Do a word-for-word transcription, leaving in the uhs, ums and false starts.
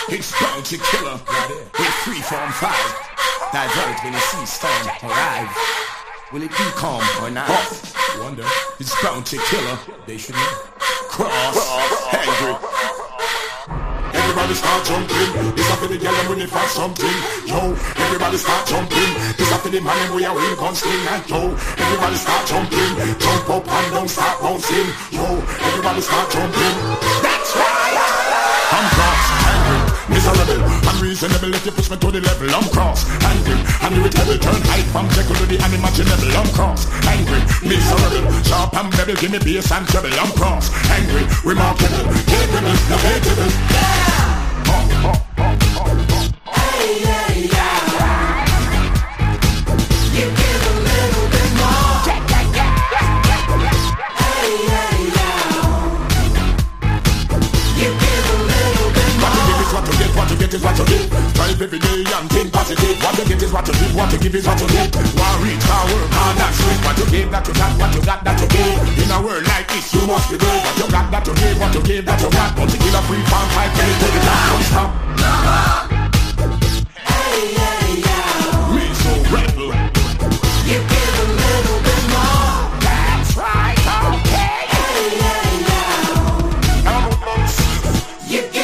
It's Bounty Killer with three form five. Divert when you see storm arrive. Will it be calm or not? Wonder. It's Bounty Killer. They should know. Cross. Angry. Everybody start jumping. This up for the girl and when they find something. Yo, everybody start jumping. This up for the man and we are in gun sling. And yo, everybody start jumping. Jump up and down, start bouncing. Yo, everybody start jumping. That's right. I'm cross, angry, miserable, unreasonable. If you push me to the level, I'm cross, angry, unirritable. Turn high from Jekyll to the unimaginable. I'm cross, angry, miserable, sharp and rebel. Give me bass and treble. I'm cross, angry, remarkable, capable, innovatable. Yeah! Oh, oh, oh, oh, oh. Hey, hey, yeah. You give a little bit more. Yeah, yeah, yeah, yeah, yeah. Hey, hey, yeah. You give a little bit more. What you give is what you get, what you get is what you get. Drive every day and think positive. What you get is what you give, what you give is what you get. One reach, one work, hard and sweet. What you give, that you got, what you got, that you give. In a world like this, you must be brave. What you got, that you give, what you give, that you got. But you kill a free